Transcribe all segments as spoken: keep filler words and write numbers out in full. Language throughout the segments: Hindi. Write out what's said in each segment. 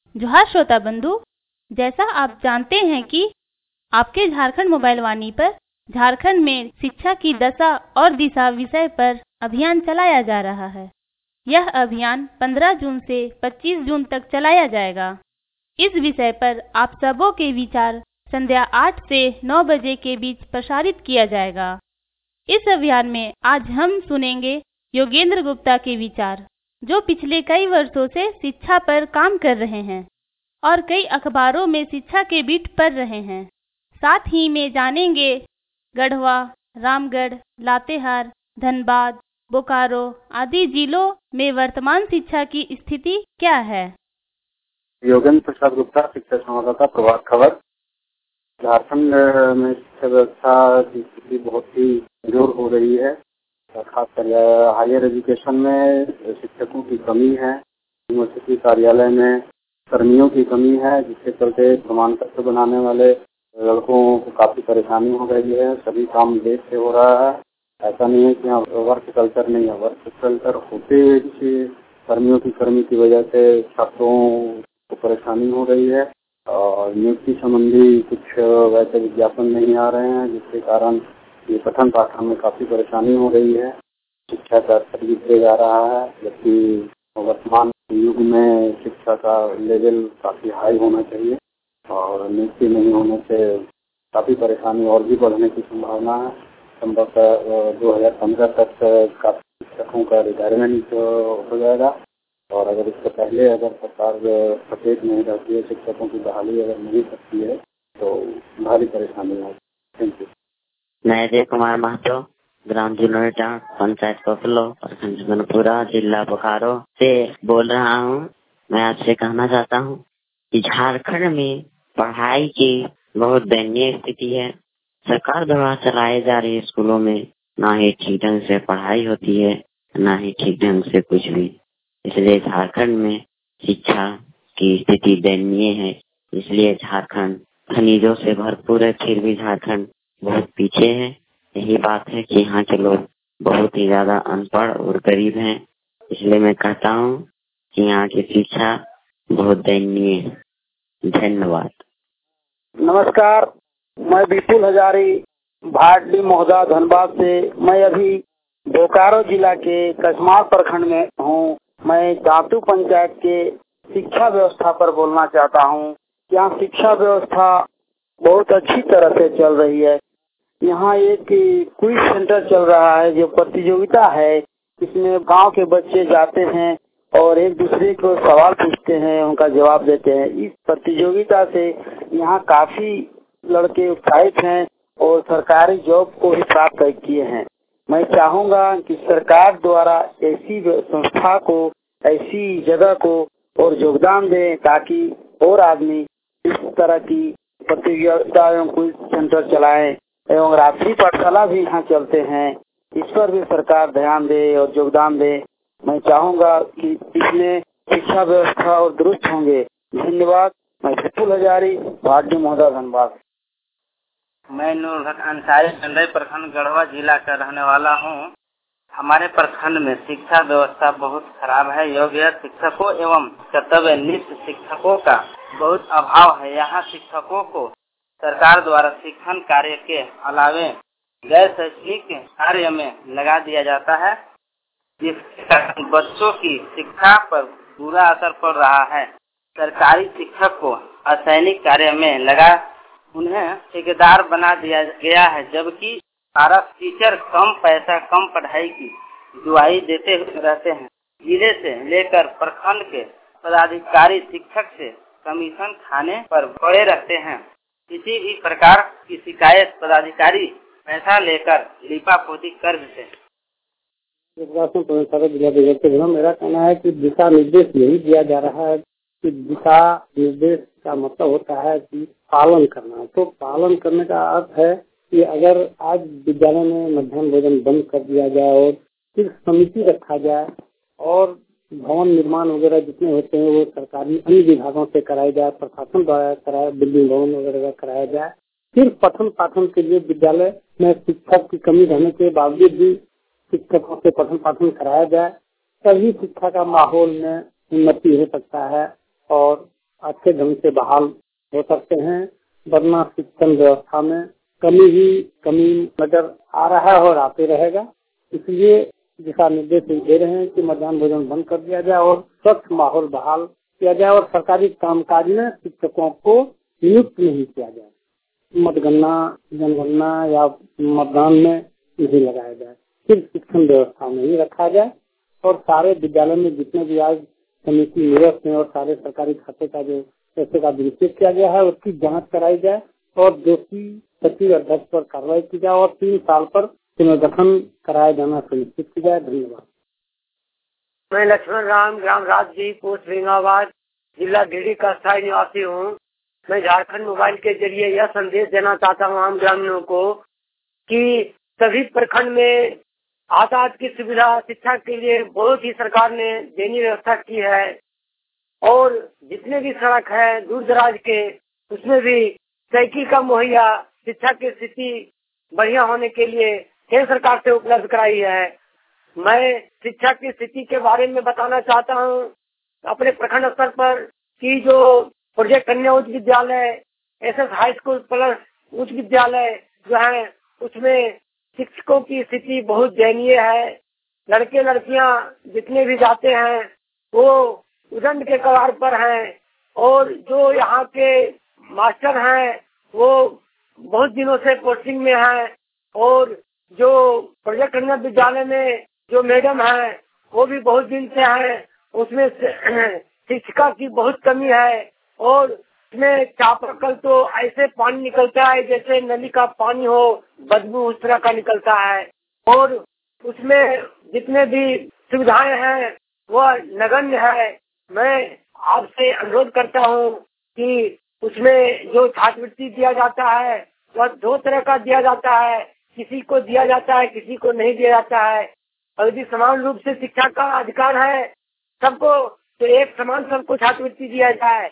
जोहार श्रोता बंधु, जैसा आप जानते हैं कि आपके झारखंड मोबाइल वाणी पर झारखंड में शिक्षा की दशा और दिशा विषय पर अभियान चलाया जा रहा है। यह अभियान पंद्रह जून से पच्चीस जून तक चलाया जाएगा। इस विषय पर आप सबों के विचार संध्या आठ से नौ बजे के बीच प्रसारित किया जाएगा। इस अभियान में आज हम सुनेंगे योगेंद्र गुप्ता के विचार, जो पिछले कई वर्षों से शिक्षा पर काम कर रहे हैं और कई अखबारों में शिक्षा के बीट पढ़ रहे हैं। साथ ही में जानेंगे गढ़वा, रामगढ़, लातेहार, धनबाद, बोकारो आदि जिलों में वर्तमान शिक्षा की स्थिति क्या है। योगेंद्र प्रसाद गुप्ता, शिक्षा संवाददाता, प्रभात खबर। झारखंड में शिक्षा व्यवस्था की स्थिति बहुत ही कमजोर हो रही है। खासकर हायर एजुकेशन में शिक्षकों की कमी है। यूनिवर्सिटी कार्यालय में कर्मियों की कमी है, जिसके चलते प्रमाण पत्र बनाने वाले लड़कों को काफी परेशानी हो रही है। सभी काम देर से हो रहा है। ऐसा नहीं है कि यहाँ वर्क कल्चर नहीं है, वर्क कल्चर होते हुए किसी कर्मियों की कमी की वजह से छात्रों को परेशानी हो रही है और नियुक्ति संबंधी कुछ वैसे विज्ञापन नहीं आ रहे हैं, जिसके कारण ये पठन पाठन में काफी परेशानी हो रही है। शिक्षा का स्तर गिरते जा रहा है, जबकि वर्तमान युग में शिक्षा का लेवल काफी हाई होना चाहिए और नियुक्ति नहीं होने से काफी परेशानी और भी बढ़ने की संभावना है। संभवतः दो हजार पंद्रह तक काफी शिक्षकों का रिटायरमेंट हो जाएगा और अगर इससे पहले अगर सरकार सचेत नहीं रहती है, शिक्षकों की बहाली अगर नहीं करती है तो भारी परेशानी होगी। Thank you. मैं अजय कुमार महतो, ग्राम जुनोटा, पंचायत कोफलो, प्रखंड मनपुरा, जिला बोकारो से बोल रहा हूँ। मैं आपसे कहना चाहता हूँ कि झारखंड में पढ़ाई की बहुत दयनीय स्थिति है। सरकार द्वारा चलाए जा रहे स्कूलों में ना ही ठीक ढंग से पढ़ाई होती है, ना ही ठीक ढंग से कुछ भी। इसलिए झारखंड में शिक्षा की स्थिति दयनीय है। इसलिए झारखंड खनिजों से भरपूर है, फिर भी झारखंड बहुत पीछे है। यही बात है कि यहाँ के लोग बहुत ही ज्यादा अनपढ़ और गरीब हैं। इसलिए मैं कहता हूँ कि यहाँ की शिक्षा बहुत दयनीय है। धन्यवाद। नमस्कार, मैं विपुल हजारी, भाटडी मोहदा, धनबाद से। मैं अभी बोकारो जिला के कसमाल प्रखंड में हूँ। मैं दातू पंचायत के शिक्षा व्यवस्था पर बोलना चाहता हूँ। यहाँ शिक्षा व्यवस्था बहुत अच्छी तरह से चल रही है। यहाँ एक क्विज सेंटर चल रहा है, जो प्रतियोगिता है। इसमें गांव के बच्चे जाते हैं और एक दूसरे को सवाल पूछते हैं, उनका जवाब देते हैं। इस प्रतियोगिता से यहाँ काफी लड़के उत्साहित हैं और सरकारी जॉब को भी प्राप्त किए हैं। मैं चाहूँगा कि सरकार द्वारा ऐसी संस्था को, ऐसी जगह को और योगदान दे, ताकि और आदमी इस तरह की प्रतियोगिता एवं क्विज सेंटर चलाएं एवं रात्रि पाठशाला भी यहाँ चलते हैं। इस पर भी सरकार ध्यान दे और योगदान दे। मैं चाहूँगा कि इसमें शिक्षा व्यवस्था और दुरुस्त होंगे। धन्यवाद। मैं विपुल हजारी, भाटडी मोहदा, धनबाद। मैं नूर हक अंसारी, चंदई प्रखंड, गढ़वा जिला का रहने वाला हूँ। हमारे प्रखंड में शिक्षा व्यवस्था बहुत खराब है। योग्य शिक्षकों एवं कर्तव्यनिष्ठ शिक्षकों का बहुत अभाव है। यहाँ शिक्षकों को सरकार द्वारा शिक्षण कार्य के अलावे गैर शैक्षणिक कार्य में लगा दिया जाता है, जिसके कारण बच्चों की शिक्षा पर बुरा असर पड़ रहा है। सरकारी शिक्षक को असैनिक कार्य में लगा उन्हें ठेकेदार बना दिया गया है, जबकि सारा टीचर कम पैसा, कम पढ़ाई की दुआई देते रहते हैं। जिले से लेकर प्रखंड के पदाधिकारी शिक्षक से कमीशन खाने पर पड़े रहते हैं। किसी भी प्रकार की शिकायत पदाधिकारी पैसा लेकर लिपापोती कर देते हैं। मेरा कहना है कि दिशा निर्देश यही दिया जा रहा है कि दिशा निर्देश का मतलब होता है कि पालन करना। तो पालन करने का अर्थ है कि अगर आज विद्यालय में मध्याह्न भोजन बंद कर दिया जाए और सिर्फ समिति रखा जाए और भवन निर्माण वगैरह जितने होते हैं वो सरकारी अन्य विभागों से कराया जाए, प्रशासन द्वारा कराया, बिल्डिंग भवन वगैरह कराया जाए। सिर्फ पठन पाठन के लिए विद्यालय में शिक्षक की कमी रहने के बावजूद भी शिक्षकों से पठन पाठन कराया जाए, तभी शिक्षा का माहौल में उन्नति हो सकता है और अच्छे ढंग से बहाल हो सकते हैं, वरना शिक्षण व्यवस्था में कमी ही कमी नजर आ रहा है और आते रहेगा। इसलिए दिशा निर्देश दे रहे हैं कि मध्याह्न भोजन बंद कर दिया जाए और स्वच्छ माहौल बहाल किया जाए और सरकारी कामकाज में शिक्षकों को नियुक्त नहीं किया जाए। मतगणना, जनगणना या मतदान में नहीं लगाया जाए, सिर्फ शिक्षण व्यवस्था में ही रखा जाए और सारे विद्यालय में जितने भी आज समिति निरस्त हैं और सारे सरकारी खाते का जो पैसे का दुरुपयोग किया गया है उसकी जांच कराई जाए और दोषी सचिव अध्यक्ष पर कार्रवाई की जाए और तीन साल पर पुनर्गठन कराया जाना सुनिश्चित की जाए। धन्यवाद। मैं लक्ष्मण राम, ग्राम राजजी, पोस्ट बेंगाबाद, जिला गिरिडीह का स्थायी निवासी हूँ। मैं झारखंड मोबाइल के जरिए यह संदेश देना चाहता हूँ आम ग्रामीणों को कि सभी प्रखंड में यातायात की सुविधा शिक्षा के लिए बहुत ही सरकार ने देने व्यवस्था की है और जितने भी सड़क है दूर दराज के उसमें भी साइकिल का मुहैया शिक्षा की स्थिति बढ़िया होने के लिए केंद्र सरकार से उपलब्ध कराई है। मैं शिक्षा की स्थिति के बारे में बताना चाहता हूँ अपने प्रखंड स्तर पर कि जो प्रोजेक्ट कन्या उच्च विद्यालय, S S high school plus उच्च विद्यालय जो है उसमें शिक्षकों की स्थिति बहुत दयनीय है। लड़के लड़कियां जितने भी जाते हैं वो उदंड के कगार पर हैं और जो यहाँ के मास्टर हैं वो बहुत दिनों से पोस्टिंग में हैं और जो प्रोजेक्ट कन्या विद्यालय में जो मैडम है वो भी बहुत दिन से हैं। उसमें शिक्षिका की बहुत कमी है और उसमें चापाकल तो ऐसे पानी निकलता है जैसे नली का पानी हो, बदबू उस तरह का निकलता है और उसमें जितने भी सुविधाएं हैं वह नगण्य है। मैं आपसे अनुरोध करता हूँ कि उसमें जो छात्रवृत्ति दिया जाता है वह दो तरह का दिया जाता है, किसी को दिया जाता है किसी को नहीं दिया जाता है। और यदि समान रूप से शिक्षा का अधिकार है सबको तो एक समान सबको छात्रवृत्ति दिया जाए।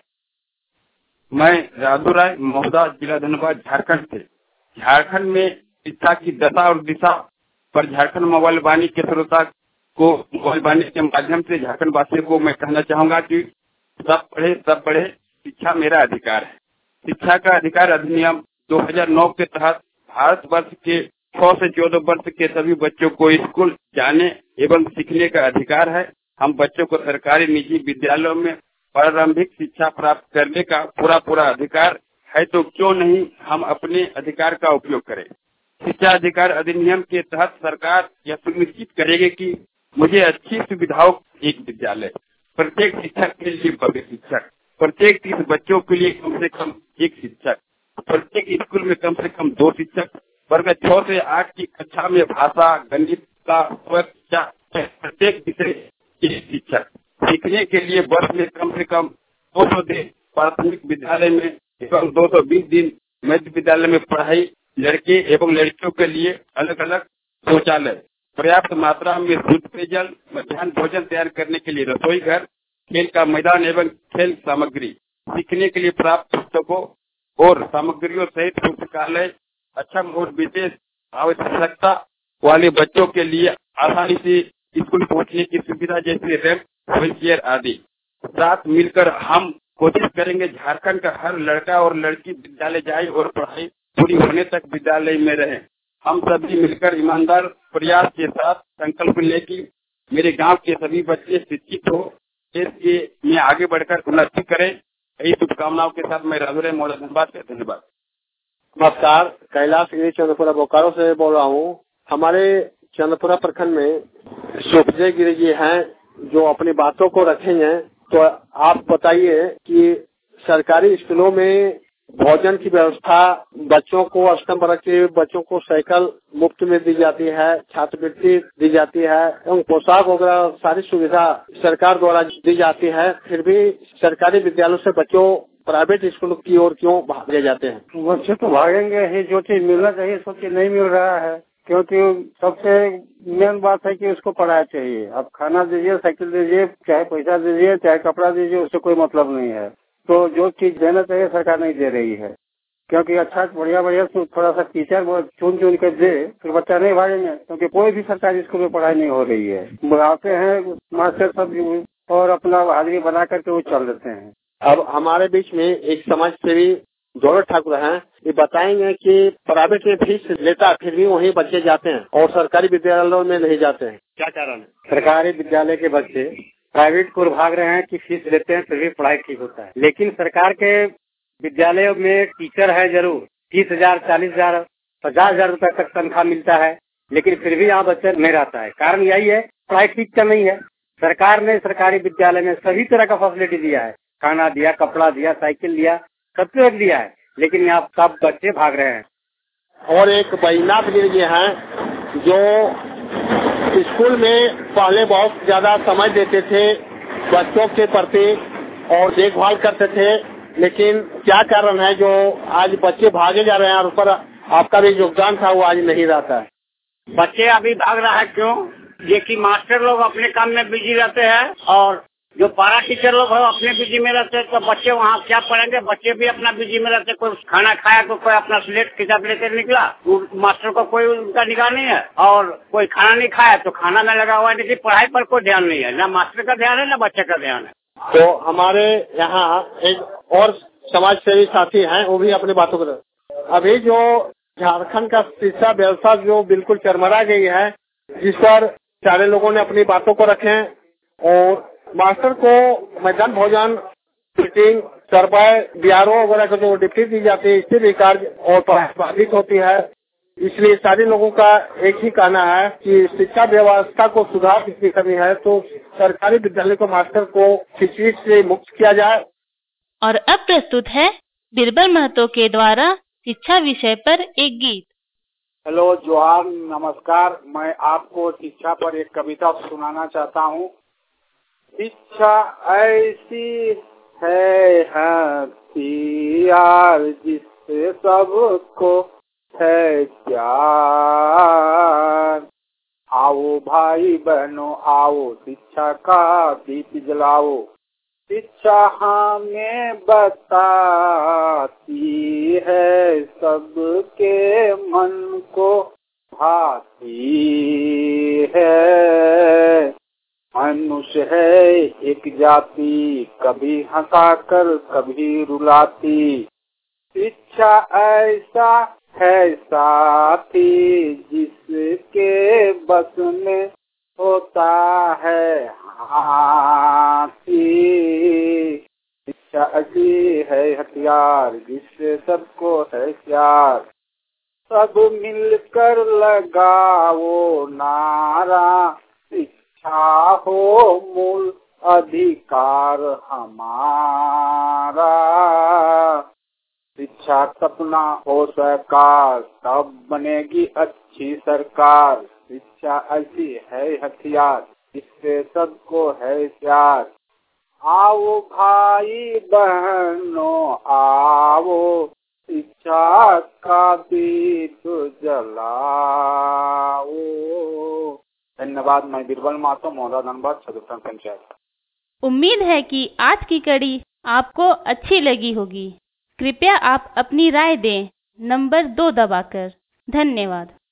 मैं राजू राय, महोदा, जिला धनबाद, झारखंड से। झारखंड में शिक्षा की दशा और दिशा पर झारखंड मोबाइल वाणी के श्रोता को मोबाइल वाणी के माध्यम से झारखंड वासियों को मैं कहना चाहूंगा कि सब पढ़े सब पढ़े, शिक्षा मेरा अधिकार है। शिक्षा का अधिकार अधिनियम दो हज़ार नौ के तहत भारतवर्ष के छह से चौदह वर्ष के सभी बच्चों को स्कूल जाने एवं सीखने का अधिकार है। हम बच्चों को सरकारी निजी विद्यालयों में प्रारंभिक शिक्षा प्राप्त करने का पूरा पूरा अधिकार है, तो क्यों नहीं हम अपने अधिकार का उपयोग करें। शिक्षा अधिकार अधिनियम के तहत सरकार यह सुनिश्चित करेगी कि मुझे अच्छी सुविधाओं एक विद्यालय, प्रत्येक शिक्षक के लिए भव्य शिक्षक, प्रत्येक तीस बच्चों के लिए कम से कम एक शिक्षक, प्रत्येक स्कूल में कम से कम दो शिक्षक, वर्ग छह से आठ की कक्षा में भाषा गणित का प्रत्येक विषय के शिक्षक, सीखने के लिए वर्ष में कम से कम दो सौ दिन प्राथमिक विद्यालय में एवं दो सौ बीस दिन मध्य विद्यालय में पढ़ाई, लड़के एवं लड़कियों के लिए अलग अलग शौचालय, पर्याप्त मात्रा में शुद्ध पेयजल, मध्याह्न भोजन तैयार करने के लिए रसोई घर, खेल का मैदान एवं खेल सामग्री, सीखने के लिए प्राप्त पुस्तकों और सामग्रियों सहित पुस्तकालय, अच्छा और विशेष आवश्यकता वाले बच्चों के लिए आसानी से स्कूल पहुंचने की सुविधा जैसे रैंप, व्हील चेयर आदि। साथ मिलकर हम कोशिश करेंगे झारखंड का हर लड़का और लड़की विद्यालय जाए और पढ़ाई पूरी होने तक विद्यालय में रहे। हम सभी मिलकर ईमानदार प्रयास के साथ संकल्प ले कि मेरे गांव के सभी बच्चे शिक्षित हो, देश के में आगे बढ़कर उन्नति करें। यही शुभकामनाओं के साथ मैं राजू राय, मौला, धनबाद से। धन्यवाद। नमस्कार, कैलाश गिरी चंद्रपुरा बोकारो से बोल रहा हूँ। हमारे चंद्रपुरा प्रखंड में सुखजय गिरी जी हैं जो अपनी बातों को रखेंगे। तो आप बताइए कि सरकारी स्कूलों में भोजन की व्यवस्था, बच्चों को अष्टम वर्ग के बच्चों को साइकिल मुफ्त में दी जाती है, छात्रवृत्ति दी जाती है एवं पोशाक वगैरह सारी सुविधा सरकार द्वारा दी जाती है, फिर भी सरकारी विद्यालयों से बच्चों प्राइवेट स्कूल की ओर क्यों भागे जाते हैं? बच्चे तो भागेंगे ही, जो चीज मिलना चाहिए सब चीज नहीं मिल रहा है, क्योंकि सबसे मेन बात है कि उसको पढ़ाया चाहिए। अब खाना दीजिए, साइकिल दीजिए, चाहे पैसा दीजिए, चाहे कपड़ा दीजिए, उससे कोई मतलब नहीं है। तो जो चीज देना चाहिए सरकार नहीं दे रही है, क्योंकि अच्छा बढ़िया बढ़िया थोड़ा सा टीचर चुन चुन कर दे फिर बच्चा नहीं भागेंगे, क्योंकि कोई भी सरकारी स्कूल में पढ़ाई नहीं हो रही है। बुलाते हैं मास्टर सब और अपना हाजिरी बना करके वो चल देते हैं। अब हमारे बीच में एक समाज सेवी दौलत ठाकुर हैं, ये बताएंगे कि प्राइवेट में फीस लेता फिर भी वहीं बच्चे जाते हैं और सरकारी विद्यालयों में नहीं जाते हैं, क्या कारण है? सरकारी विद्यालय के बच्चे प्राइवेट को भाग रहे हैं कि फीस लेते हैं फिर भी पढ़ाई ठीक होता है, लेकिन सरकार के विद्यालयों में टीचर है जरूर, तीस हजार चालीस हजार पचास हजार रूपये तक तनख्वाह मिलता है, लेकिन फिर भी यहाँ बच्चा नहीं रहता है। कारण यही है पढ़ाई ठीक का नहीं है। सरकार ने सरकारी विद्यालय में सभी तरह का फैसिलिटी दिया है, खाना दिया, कपड़ा दिया, साइकिल दिया, सब कुछ दिया है, लेकिन यहाँ सब बच्चे भाग रहे हैं। और एक बैजनाथ गिर जी हैं जो स्कूल में पहले बहुत ज्यादा समय देते थे बच्चों के प्रति और देखभाल करते थे, लेकिन क्या कारण है जो आज बच्चे भागे जा रहे हैं और ऊपर आपका भी योगदान था वो आज नहीं रहता है? बच्चे अभी भाग रहा है क्यों? ये कि मास्टर लोग अपने काम में बिजी रहते हैं और जो पारा टीचर लोग हैं अपने बिजी में रहते हैं, तो बच्चे वहाँ क्या पढ़ेंगे? बच्चे भी अपना बिजी में रहते हैं। कोई खाना खाया तो कोई अपना स्लेट किताब लेकर निकला, मास्टर को कोई उनका निगाह नहीं है, और कोई खाना नहीं खाया तो खाना में लगा हुआ है, लेकिन पढ़ाई पर कोई ध्यान नहीं है, ना मास्टर का ध्यान है ना बच्चे का ध्यान है। तो हमारे यहाँ एक और समाज सेवी साथी हैं, वो भी अपनी बातों को, अभी जो झारखंड का शिक्षा व्यवस्था जो बिल्कुल चरमरा गई है, जिस पर सारे लोगों ने अपनी बातों को रखे और मास्टर को मैदान भोजन, मीटिंग, सरपाई, बिहारों वगैरह को जो डिप्टी दी जाती है, इससे भी कार्य और बाधित होती है। इसलिए सारे लोगों का एक ही कहना है कि शिक्षा व्यवस्था को सुधार की कमी है, तो सरकारी विद्यालय को मास्टर को शिक्षित से मुक्त किया जाए। और अब प्रस्तुत है बीरबल महतो के द्वारा शिक्षा विषय पर एक गीत। हेलो, जोहार, नमस्कार। मैं आपको शिक्षा पर एक कविता सुनाना चाहता हूँ। शिक्षा ऐसी है हथियार जिससे सबको है प्यार। आओ भाई बहनों आओ, शिक्षा का दीप जलाओ। शिक्षा हमें बताती है सबके मन को भाती है। मनुष्य है एक जाति, कभी हंसाकर कभी रुलाती। शिक्षा ऐसा है साथी जिसके बस में होता है हाथी। शिक्षा ऐसी है हथियार जिससे सबको है प्यार। सब मिलकर लगाओ नारा, शिक्षा हो मूल अधिकार हमारा। शिक्षा सपना हो सरकार, तब बनेगी अच्छी सरकार। शिक्षा ऐसी है हथियार जिससे सबको है प्यार। आओ भाई बहनों आओ, शिक्षा का दीप जलाओ। धन्यवाद। मैं बीरबल महतो, मौदा धनबाद, छदुकन पंचायत। उम्मीद है कि आज की कड़ी आपको अच्छी लगी होगी। कृपया आप अपनी राय दें नंबर दो दबाकर। धन्यवाद।